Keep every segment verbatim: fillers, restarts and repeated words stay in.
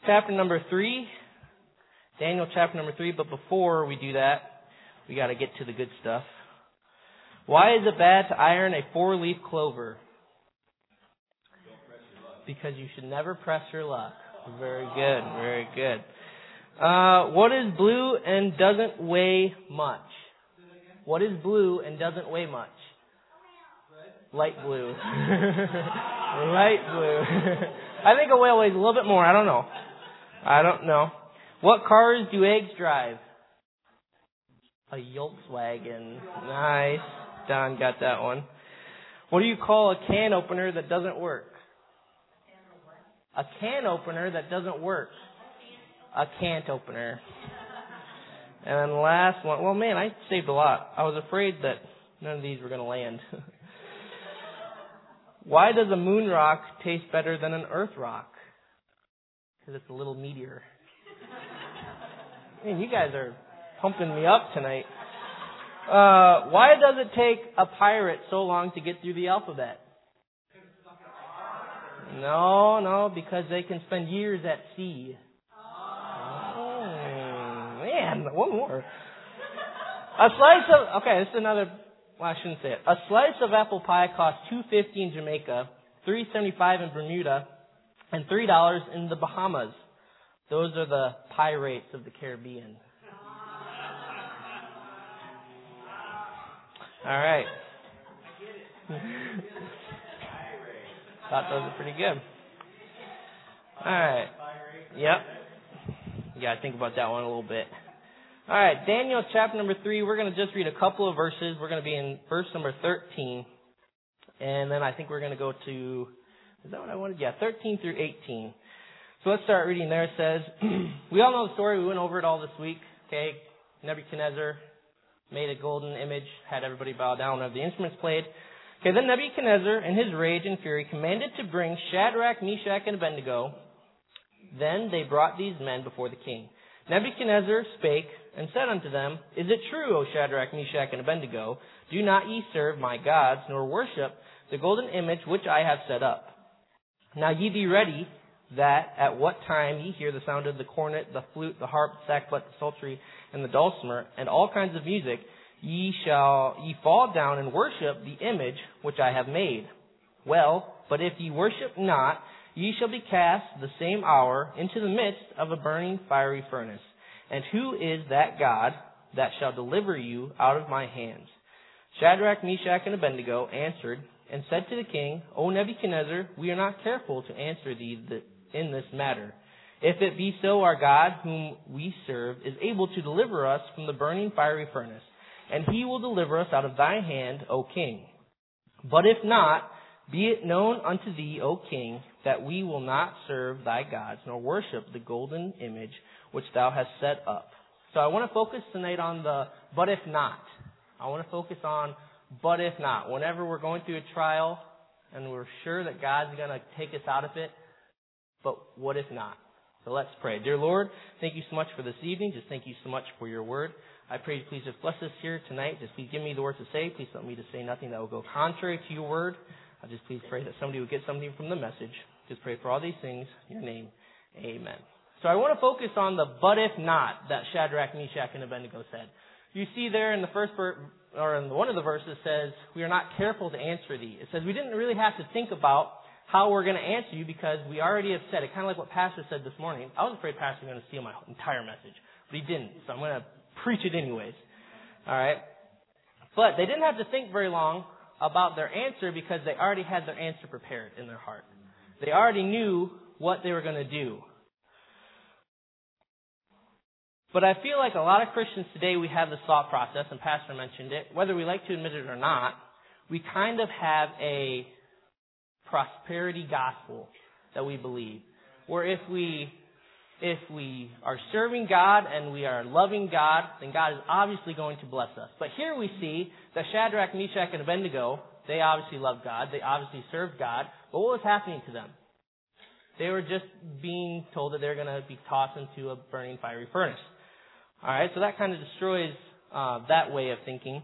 chapter number three. Daniel chapter number three. But before we do that, we got to get to the good stuff. Why is it bad to iron a four-leaf clover? Because you should never press your luck. Very good, very good. Uh, what is blue and doesn't weigh much? What is blue and doesn't weigh much? Light blue. Light blue. I think a whale weighs a little bit more. I don't know. I don't know. What cars do eggs drive? A Volkswagen. Nice. Don got that one. What do you call a can opener that doesn't work? A can opener that doesn't work. A can't opener. And then the last one. Well, man, I saved a lot. I was afraid that none of these were going to land. Why does a moon rock taste better than an earth rock? Because it's a little meteor. Man, you guys are pumping me up tonight. Uh, why does it take a pirate so long to get through the alphabet? No, no, because they can spend years at sea. Oh, man, one more. A slice of, okay, this is another, well, I shouldn't say it. A slice of apple pie costs two fifty in Jamaica, three seventy-five in Bermuda, and three dollars in the Bahamas. Those are the pie rates of the Caribbean. All right. Thought those were pretty good. All right. Yep. You got to think about that one a little bit. All right. Daniel chapter number three. We're going to just read a couple of verses. We're going to be in verse number thirteen. And then I think we're going to go to, is that what I wanted? Yeah, thirteen through eighteen. So let's start reading there. It says, we all know the story. We went over it all this week. Okay. Nebuchadnezzar made a golden image, had everybody bow down whenever the instruments played. Okay, then Nebuchadnezzar, in his rage and fury, commanded to bring Shadrach, Meshach, and Abednego. Then they brought these men before the king. Nebuchadnezzar spake and said unto them, Is it true, O Shadrach, Meshach, and Abednego, do not ye serve my gods, nor worship the golden image which I have set up? Now ye be ready, that at what time ye hear the sound of the cornet, the flute, the harp, the sackbut, the psaltery, and the dulcimer, and all kinds of music, ye shall ye fall down and worship the image which I have made. Well, but if ye worship not, ye shall be cast the same hour into the midst of a burning fiery furnace. And who is that God that shall deliver you out of my hands? Shadrach, Meshach, and Abednego answered and said to the king, O Nebuchadnezzar, we are not careful to answer thee in this matter. If it be so, our God, whom we serve, is able to deliver us from the burning fiery furnace, and he will deliver us out of thy hand, O king. But if not, be it known unto thee, O king, that we will not serve thy gods, nor worship the golden image which thou hast set up. So I want to focus tonight on the but if not. I want to focus on but if not. Whenever we're going through a trial and we're sure that God's going to take us out of it, but what if not? So let's pray. Dear Lord, thank you so much for this evening. Just thank you so much for your word. I pray you please just bless us here tonight. Just please give me the words to say. Please help me to say nothing that will go contrary to your word. I just please pray that somebody will get something from the message. Just pray for all these things. In your name, amen. So I want to focus on the but if not that Shadrach, Meshach, and Abednego said. You see there in the first ver- or in one of the verses says, we are not careful to answer thee. It says we didn't really have to think about how we're going to answer you because we already have said it. Kind of like what Pastor said this morning. I was afraid Pastor was going to steal my entire message, but he didn't. So I'm going to preach it anyways. All right. But they didn't have to think very long about their answer because they already had their answer prepared in their heart. They already knew what they were going to do. But I feel like a lot of Christians today, we have this thought process, and Pastor mentioned it. Whether we like to admit it or not, we kind of have a prosperity gospel that we believe. Where if we if we are serving God and we are loving God, then God is obviously going to bless us. But here we see that Shadrach, Meshach, and Abednego, they obviously loved God. They obviously served God. But what was happening to them? They were just being told that they're going to be tossed into a burning fiery furnace. All right, so that kind of destroys uh, that way of thinking.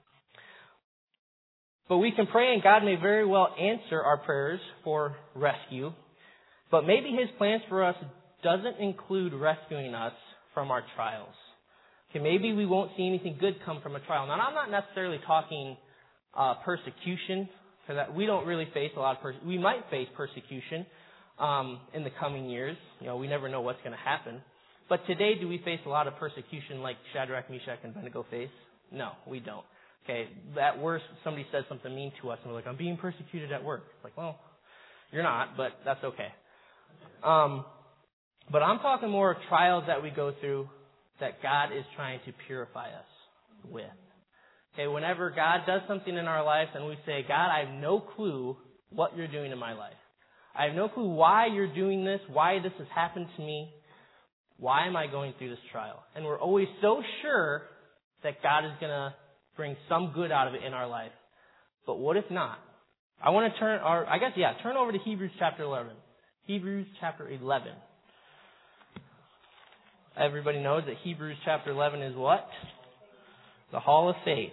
But we can pray, and God may very well answer our prayers for rescue. But maybe His plans for us doesn't include rescuing us from our trials. Okay, maybe we won't see anything good come from a trial. Now, I'm not necessarily talking uh, persecution, because we don't really face a lot of persecution. We might face persecution um, in the coming years. You know, we never know what's going to happen. But today, do we face a lot of persecution like Shadrach, Meshach, and Abednego face? No, we don't. Okay, at worst, somebody says something mean to us, and we're like, I'm being persecuted at work. It's like, well, you're not, but that's okay. Um, but I'm talking more of trials that we go through that God is trying to purify us with. Okay, whenever God does something in our life and we say, God, I have no clue what you're doing in my life. I have no clue why you're doing this, why this has happened to me. Why am I going through this trial? And we're always so sure that God is going to bring some good out of it in our life. But what if not? I want to turn, or I guess, yeah, turn over to Hebrews chapter eleven. Hebrews chapter eleven. Everybody knows that Hebrews chapter eleven is what? The Hall of Faith.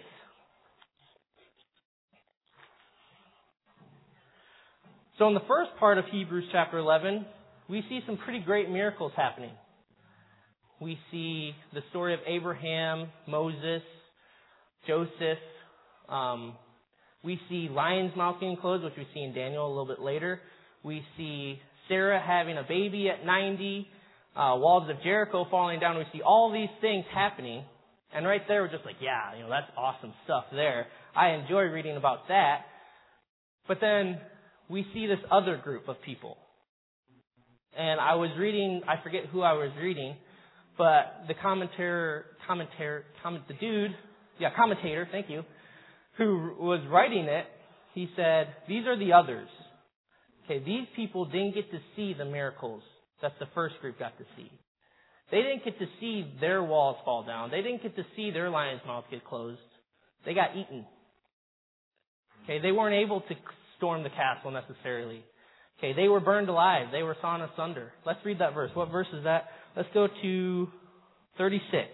So in the first part of Hebrews chapter eleven, we see some pretty great miracles happening. We see the story of Abraham, Moses, Joseph. Um, we see lions' mouth getting closed, which we see in Daniel a little bit later. We see Sarah having a baby at ninety, uh, walls of Jericho falling down. We see all these things happening. And right there, we're just like, yeah, you know, that's awesome stuff there. I enjoy reading about that. But then we see this other group of people. And I was reading, I forget who I was reading, but the commentator, commentator, comment, the dude, yeah, commentator, thank you, who was writing it, he said, these are the others. Okay, these people didn't get to see the miracles that the first group got to see. They didn't get to see their walls fall down. They didn't get to see their lion's mouth get closed. They got eaten. Okay, they weren't able to storm the castle necessarily. Okay, they were burned alive. They were sawn asunder. Let's read that verse. What verse is that? Let's go to thirty-six.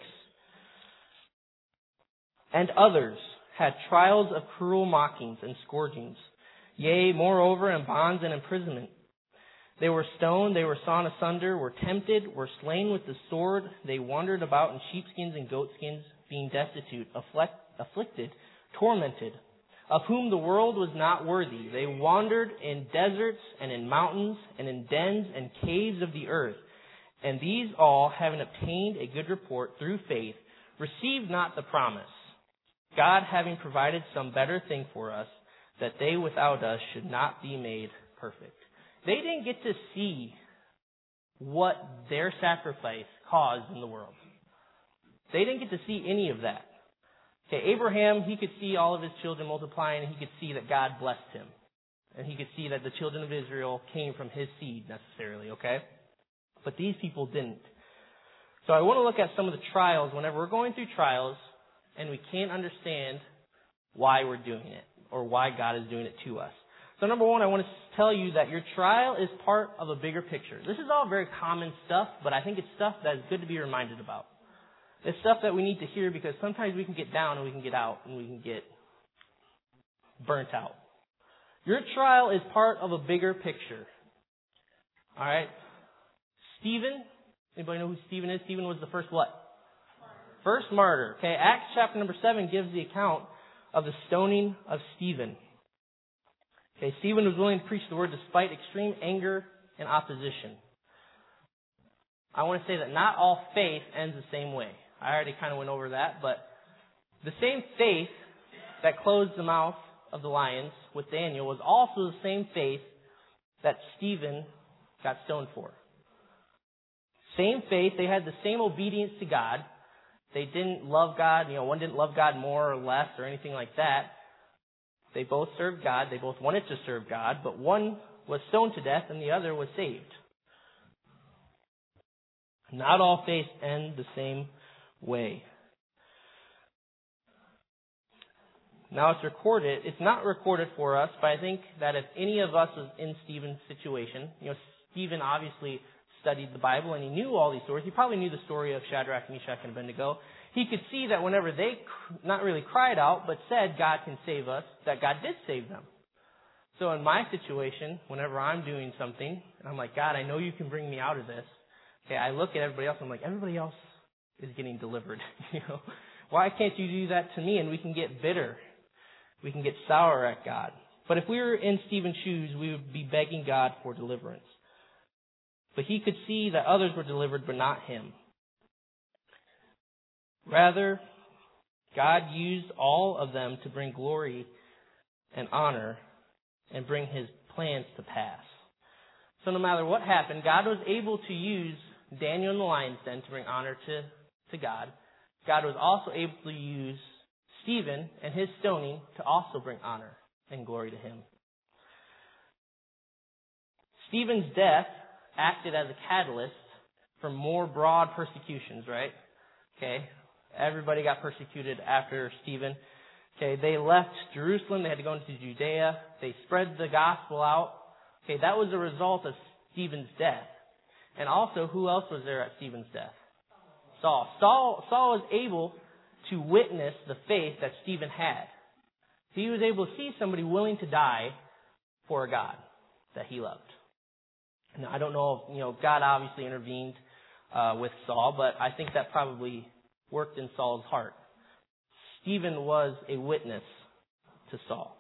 And others had trials of cruel mockings and scourgings, yea, moreover, in bonds and imprisonment. They were stoned, they were sawn asunder, were tempted, were slain with the sword. They wandered about in sheepskins and goatskins, being destitute, afflict, afflicted, tormented, of whom the world was not worthy. They wandered in deserts and in mountains and in dens and caves of the earth. And these all, having obtained a good report through faith, received not the promise, God having provided some better thing for us, that they without us should not be made perfect. They didn't get to see what their sacrifice caused in the world. They didn't get to see any of that. Okay, Abraham, he could see all of his children multiplying, and he could see that God blessed him. And he could see that the children of Israel came from his seed necessarily, okay? But these people didn't. So I want to look at some of the trials whenever we're going through trials and we can't understand why we're doing it or why God is doing it to us. So number one, I want to tell you that your trial is part of a bigger picture. This is all very common stuff, but I think it's stuff that is good to be reminded about. It's stuff that we need to hear because sometimes we can get down and we can get out and we can get burnt out. Your trial is part of a bigger picture. All right? Stephen, anybody know who Stephen is? Stephen was the first what? First martyr. Okay, Acts chapter number seven gives the account of the stoning of Stephen. Okay, Stephen was willing to preach the word despite extreme anger and opposition. I want to say that not all faith ends the same way. I already kind of went over that, but the same faith that closed the mouth of the lions with Daniel was also the same faith that Stephen got stoned for. Same faith, they had the same obedience to God. They didn't love God, you know, one didn't love God more or less or anything like that. They both served God, they both wanted to serve God, but one was stoned to death and the other was saved. Not all faiths end the same way. Now it's recorded, it's not recorded for us, but I think that if any of us was in Stephen's situation, you know, Stephen obviously studied the Bible and he knew all these stories. He probably knew the story of Shadrach, Meshach, and Abednego. He could see that whenever they not really cried out, but said, God can save us, that God did save them. So in my situation, whenever I'm doing something, and I'm like, God, I know you can bring me out of this, Okay, I look at everybody else and I'm like, everybody else is getting delivered. You know, why can't you do that to me? And we can get bitter. We can get sour at God. But if we were in Stephen's shoes, we would be begging God for deliverance. But he could see that others were delivered, but not him. Rather, God used all of them to bring glory and honor and bring his plans to pass. So no matter what happened, God was able to use Daniel in the lion's den to bring honor to, to God. God was also able to use Stephen and his stoning to also bring honor and glory to him. Stephen's death acted as a catalyst for more broad persecutions, right? Okay. Everybody got persecuted after Stephen. Okay. They left Jerusalem. They had to go into Judea. They spread the gospel out. Okay. That was a result of Stephen's death. And also, who else was there at Stephen's death? Saul. Saul, Saul was able to witness the faith that Stephen had. He was able to see somebody willing to die for a God that he loved. Now, I don't know if, you know, God obviously intervened uh, with Saul, but I think that probably worked in Saul's heart. Stephen was a witness to Saul.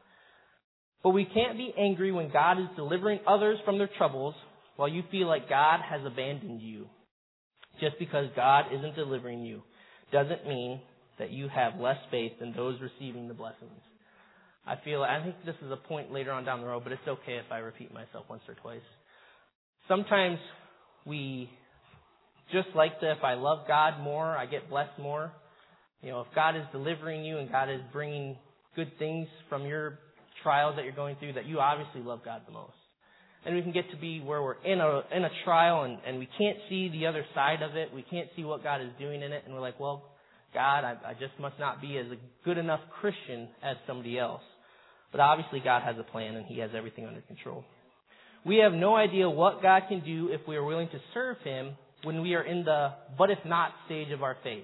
But we can't be angry when God is delivering others from their troubles while you feel like God has abandoned you. Just because God isn't delivering you doesn't mean that you have less faith than those receiving the blessings. I feel, I think this is a point later on down the road, but it's okay if I repeat myself once or twice. Sometimes we just like to, if I love God more, I get blessed more. You know, if God is delivering you and God is bringing good things from your trials that you're going through, that you obviously love God the most. And we can get to be where we're in a in a trial and, and we can't see the other side of it. We can't see what God is doing in it. And we're like, well, God, I, I just must not be as a good enough Christian as somebody else. But obviously God has a plan and he has everything under control. We have no idea what God can do if we are willing to serve him when we are in the but if not stage of our faith.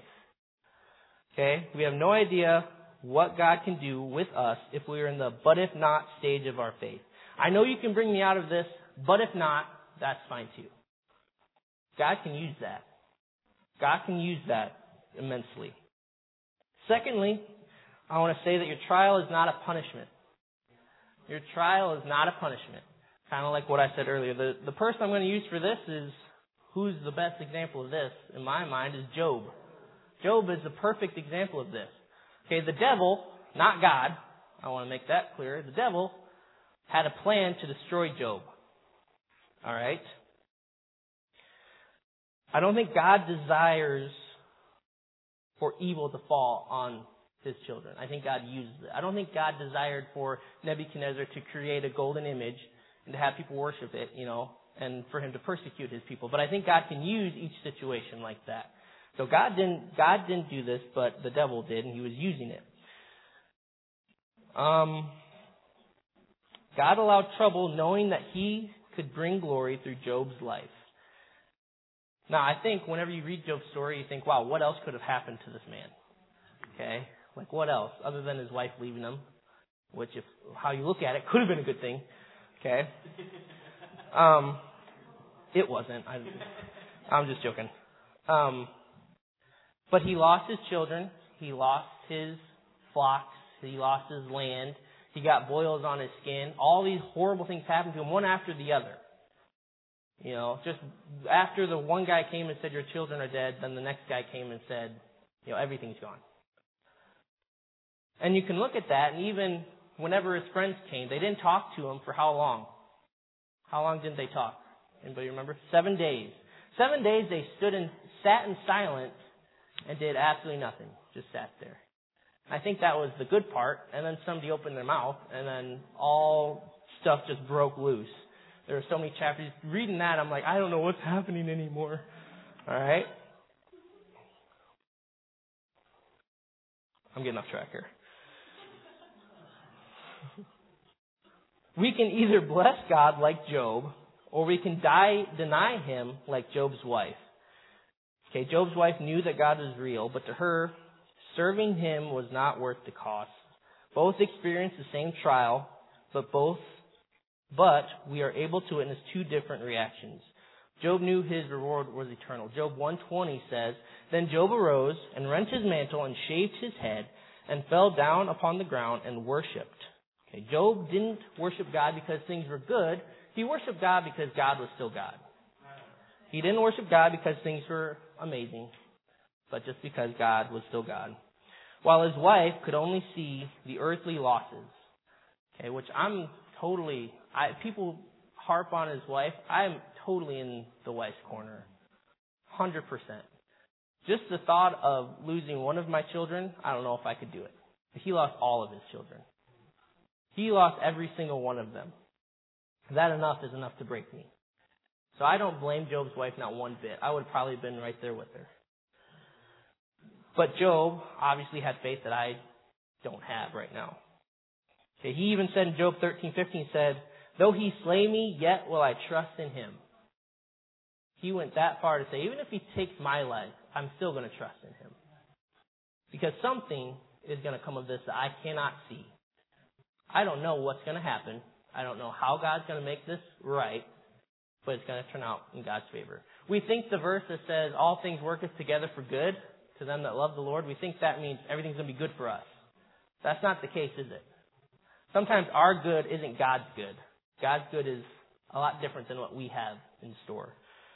Okay? We have no idea what God can do with us if we are in the but if not stage of our faith. I know you can bring me out of this, but if not, that's fine too. God can use that. God can use that immensely. Secondly, I want to say that your trial is not a punishment. Your trial is not a punishment. Kind of like what I said earlier. The, the person I'm going to use for this is, who's the best example of this, in my mind, is Job. Job is the perfect example of this. Okay, the devil, not God, I want to make that clear, the devil had a plan to destroy Job. Alright? I don't think God desires for evil to fall on his children. I think God uses it. I don't think God desired for Nebuchadnezzar to create a golden image and to have people worship it, you know, and for him to persecute his people. But I think God can use each situation like that. So God didn't, God didn't do this, but the devil did, and he was using it. Um, God allowed trouble knowing that he could bring glory through Job's life. Now, I think whenever you read Job's story, you think, wow, what else could have happened to this man? Okay? Like, what else? Other than his wife leaving him, which, if how you look at it, could have been a good thing. Okay? Um, it wasn't. I, I'm just joking. Um, but he lost his children. He lost his flocks. He lost his land. He got boils on his skin. All these horrible things happened to him, one after the other. You know, just after the one guy came and said, your children are dead, then the next guy came and said, you know, everything's gone. And you can look at that, and even whenever his friends came, they didn't talk to him for how long? How long didn't they talk? Anybody remember? Seven days. Seven days they stood and sat in silence and did absolutely nothing. Just sat there. I think that was the good part, and then somebody opened their mouth, and then all stuff just broke loose. There were so many chapters. Reading that, I'm like, I don't know what's happening anymore. All right? I'm getting off track here. We can either bless God like Job, or we can die, deny him like Job's wife. Okay, Job's wife knew that God was real, but to her, serving him was not worth the cost. Both experienced the same trial, but both, but we are able to witness two different reactions. Job knew his reward was eternal. Job one twenty says, Then Job arose and rent his mantle and shaved his head and fell down upon the ground and worshipped. Okay, Job didn't worship God because things were good. He worshiped God because God was still God. He didn't worship God because things were amazing, but just because God was still God. While his wife could only see the earthly losses. Okay, which I'm totally, I, people harp on his wife. I'm totally in the wife's corner. one hundred percent. Just the thought of losing one of my children, I don't know if I could do it. But he lost all of his children. He lost every single one of them. That enough is enough to break me. So I don't blame Job's wife not one bit. I would have probably been right there with her. But Job obviously had faith that I don't have right now. Okay, he even said in Job thirteen fifteen, said, Though he slay me, yet will I trust in him. He went that far to say, even if he takes my life, I'm still going to trust in him. Because something is going to come of this that I cannot see. I don't know what's going to happen. I don't know how God's going to make this right, but it's going to turn out in God's favor. We think the verse that says, all things worketh together for good to them that love the Lord, we think that means everything's going to be good for us. That's not the case, is it? Sometimes our good isn't God's good. God's good is a lot different than what we have in store.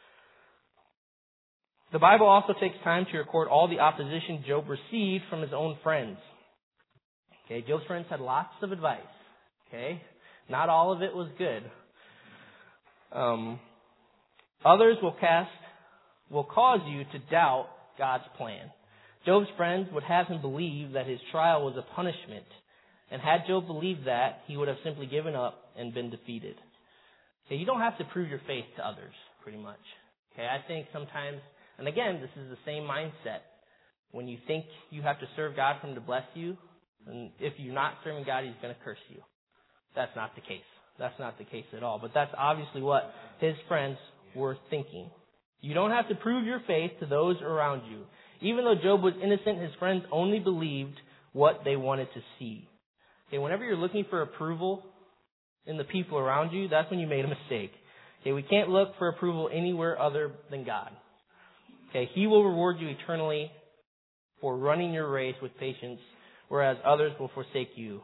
The Bible also takes time to record all the opposition Job received from his own friends. Okay, Job's friends had lots of advice. Okay, not all of it was good. Um, others will cast, will cause you to doubt God's plan. Job's friends would have him believe that his trial was a punishment. And had Job believed that, he would have simply given up and been defeated. Okay, you don't have to prove your faith to others, pretty much. Okay, I think sometimes, and again, this is the same mindset. When you think you have to serve God for him to bless you, and if you're not serving God, he's going to curse you. That's not the case. That's not the case at all. But that's obviously what his friends were thinking. You don't have to prove your faith to those around you. Even though Job was innocent, his friends only believed what they wanted to see. Okay, whenever you're looking for approval in the people around you, that's when you made a mistake. Okay, we can't look for approval anywhere other than God. Okay, he will reward you eternally for running your race with patience, whereas others will forsake you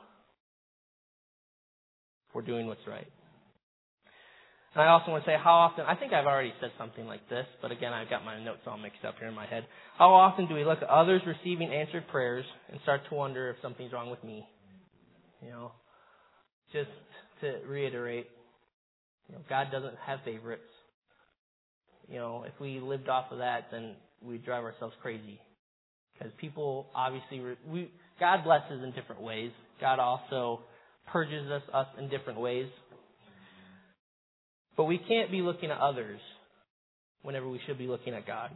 for doing what's right. And I also want to say how often, I think I've already said something like this, but again, I've got my notes all mixed up here in my head. How often do we look at others receiving answered prayers and start to wonder if something's wrong with me? You know, just to reiterate, you know, God doesn't have favorites. You know, if we lived off of that, then we'd drive ourselves crazy. Because people obviously, we God blesses in different ways. God also purges us, us in different ways. But we can't be looking at others whenever we should be looking at God.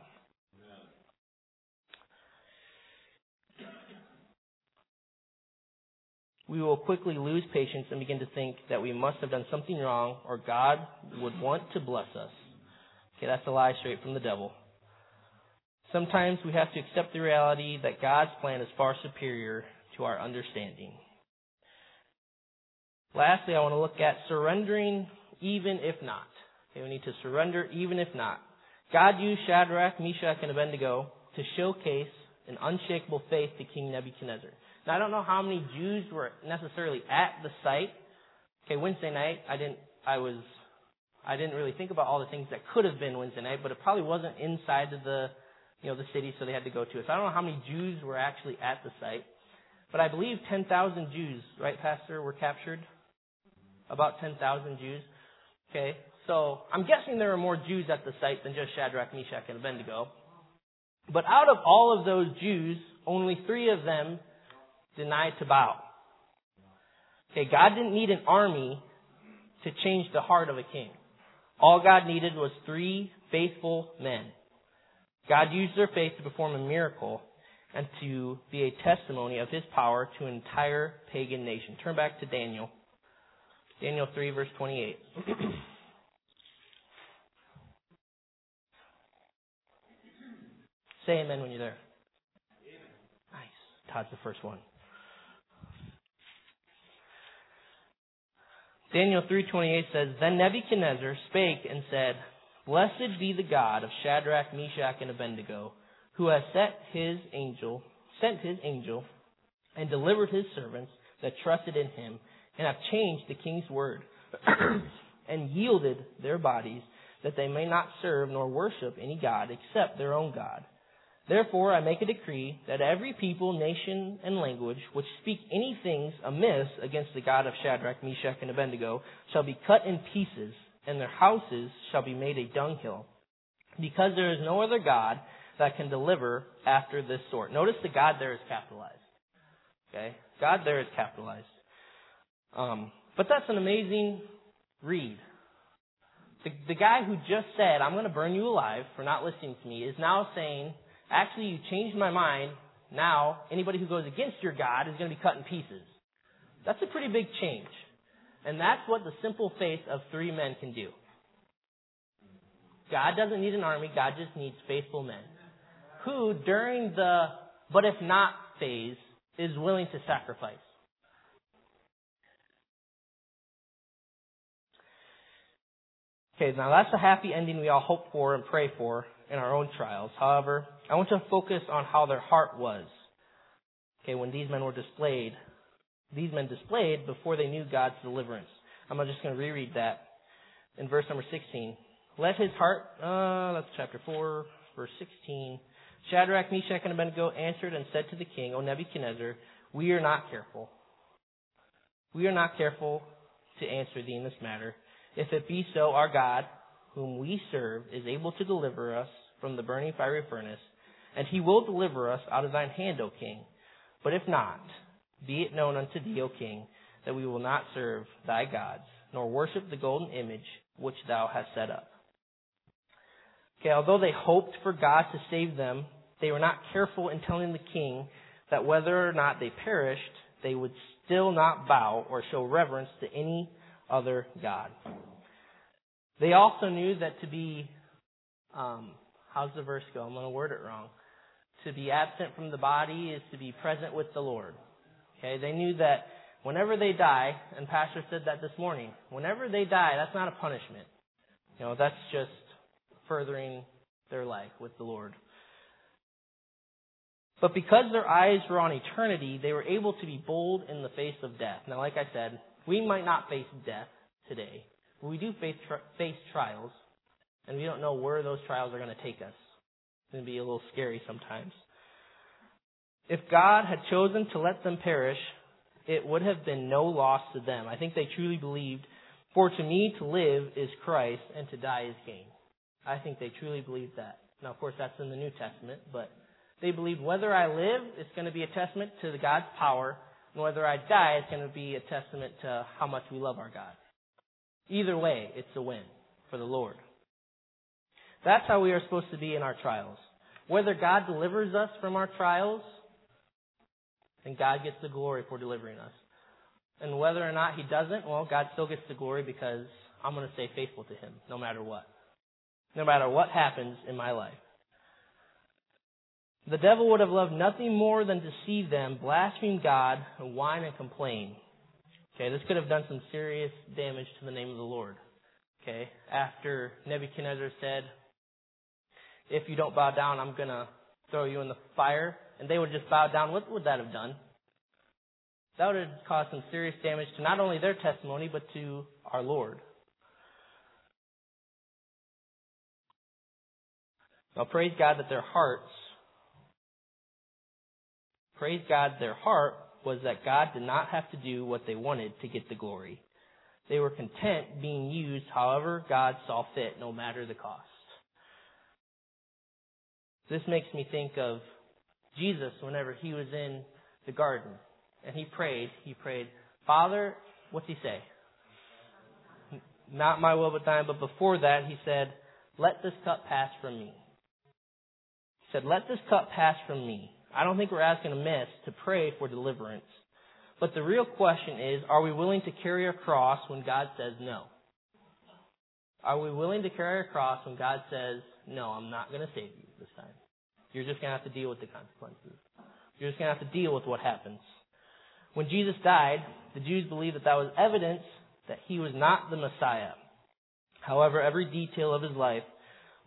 We will quickly lose patience and begin to think that we must have done something wrong or God would want to bless us. Okay, that's a lie straight from the devil. Sometimes we have to accept the reality that God's plan is far superior to our understanding. Lastly, I want to look at surrendering even if not. Okay, we need to surrender even if not. God used Shadrach, Meshach, and Abednego to showcase an unshakable faith to King Nebuchadnezzar. Now, I don't know how many Jews were necessarily at the site. Okay, Wednesday night, I didn't, I was, I didn't really think about all the things that could have been Wednesday night, but it probably wasn't inside of the, you know, the city, so they had to go to it. So I don't know how many Jews were actually at the site, but I believe ten thousand Jews, right, Pastor, were captured? About ten thousand Jews. Okay, so I'm guessing there were more Jews at the site than just Shadrach, Meshach, and Abednego. But out of all of those Jews, only three of them denied to bow. Okay, God didn't need an army to change the heart of a king. All God needed was three faithful men. God used their faith to perform a miracle and to be a testimony of his power to an entire pagan nation. Turn back to Daniel. Daniel three, verse twenty-eight. Say amen when you're there. Nice. Todd's the first one. Daniel three twenty-eight says, Then Nebuchadnezzar spake and said, Blessed be the God of Shadrach, Meshach, and Abednego, who has set his angel, sent his angel, and delivered his servants that trusted in him, and have changed the king's word, and yielded their bodies, that they may not serve nor worship any god except their own God. Therefore I make a decree that every people, nation, and language which speak any things amiss against the God of Shadrach, Meshach, and Abednego shall be cut in pieces, and their houses shall be made a dunghill, because there is no other God that can deliver after this sort. Notice the God there is capitalized. Okay? God there is capitalized. Um, but that's an amazing read. The, the guy who just said, I'm going to burn you alive for not listening to me, is now saying, actually, you changed my mind. Now, anybody who goes against your God is going to be cut in pieces. That's a pretty big change. And that's what the simple faith of three men can do. God doesn't need an army. God just needs faithful men who, during the but if not phase, is willing to sacrifice. Okay, now that's a happy ending we all hope for and pray for in our own trials. However, I want to focus on how their heart was. Okay, when these men were displayed, these men displayed before they knew God's deliverance. I'm just going to reread that in verse number sixteen. Let his heart, uh, that's chapter four, verse sixteen. Shadrach, Meshach, and Abednego answered and said to the king, O Nebuchadnezzar, we are not careful. We are not careful to answer thee in this matter. If it be so, our God, whom we serve, is able to deliver us from the burning fiery furnace, and he will deliver us out of thine hand, O king. But if not, be it known unto thee, O king, that we will not serve thy gods, nor worship the golden image which thou hast set up. Okay, although they hoped for God to save them, they were not careful in telling the king that whether or not they perished, they would still not bow or show reverence to any other god. They also knew that to be, um, how's the verse go? I'm going to word it wrong. To be absent from the body is to be present with the Lord. Okay, they knew that whenever they die, and Pastor said that this morning, whenever they die, that's not a punishment. You know, that's just furthering their life with the Lord. But because their eyes were on eternity, they were able to be bold in the face of death. Now, like I said, we might not face death today, but we do face, tri- face trials, and we don't know where those trials are going to take us. It's going to be a little scary sometimes. If God had chosen to let them perish, it would have been no loss to them. I think they truly believed, for to me to live is Christ, and to die is gain. I think they truly believed that. Now, of course, that's in the New Testament, but they believed whether I live, it's going to be a testament to the God's power, and whether I die, it's going to be a testament to how much we love our God. Either way, it's a win for the Lord. That's how we are supposed to be in our trials. Whether God delivers us from our trials, then God gets the glory for delivering us. And whether or not he doesn't, well, God still gets the glory because I'm going to stay faithful to him no matter what. No matter what happens in my life. The devil would have loved nothing more than to see them blaspheme God and whine and complain. Okay, this could have done some serious damage to the name of the Lord. Okay, after Nebuchadnezzar said, if you don't bow down, I'm going to throw you in the fire. And they would just bow down. What would that have done? That would have caused some serious damage to not only their testimony, but to our Lord. Now, praise God that their hearts, praise God their heart was that God did not have to do what they wanted to get the glory. They were content being used however God saw fit, no matter the cost. This makes me think of Jesus whenever he was in the garden. And he prayed, he prayed, Father, what's he say? Not my will but thine. But before that he said, let this cup pass from me. He said, let this cup pass from me. I don't think we're asking amiss to pray for deliverance. But the real question is, are we willing to carry our cross when God says no? Are we willing to carry our cross when God says, no, I'm not going to save you this time. You're just going to have to deal with the consequences. You're just going to have to deal with what happens. When Jesus died, the Jews believed that that was evidence that he was not the Messiah. However, every detail of his life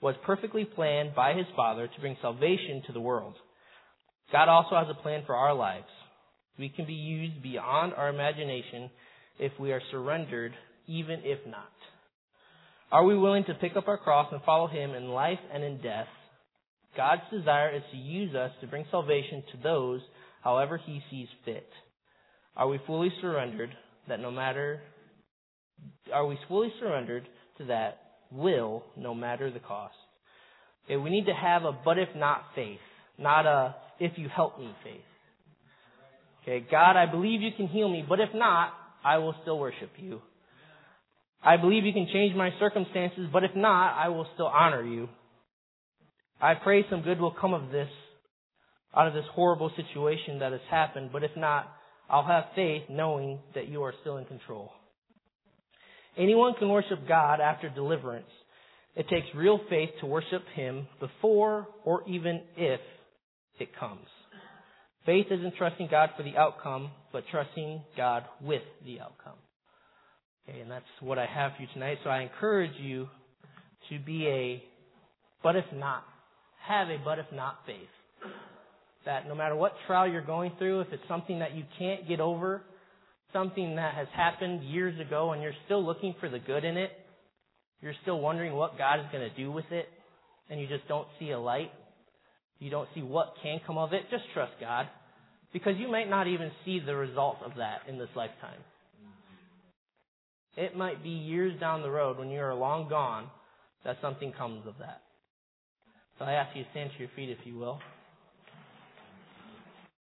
was perfectly planned by his Father to bring salvation to the world. God also has a plan for our lives. We can be used beyond our imagination if we are surrendered, even if not. Are we willing to pick up our cross and follow him in life and in death? God's desire is to use us to bring salvation to those however he sees fit. Are we fully surrendered that no matter are we fully surrendered to that will no matter the cost? Okay, we need to have a but if not faith, not a if you help me faith. Okay, God, I believe you can heal me, but if not, I will still worship you. I believe you can change my circumstances, but if not, I will still honor you. I pray some good will come of this, out of this horrible situation that has happened, but if not, I'll have faith knowing that you are still in control. Anyone can worship God after deliverance. It takes real faith to worship him before or even if it comes. Faith isn't trusting God for the outcome, but trusting God with the outcome. Okay, and that's what I have for you tonight. So I encourage you to be a but if not. Have a but if not faith. That no matter what trial you're going through, if it's something that you can't get over, something that has happened years ago and you're still looking for the good in it, you're still wondering what God is going to do with it, and you just don't see a light, you don't see what can come of it, just trust God. Because you might not even see the result of that in this lifetime. It might be years down the road when you're long gone that something comes of that. So I ask you to stand to your feet if you will.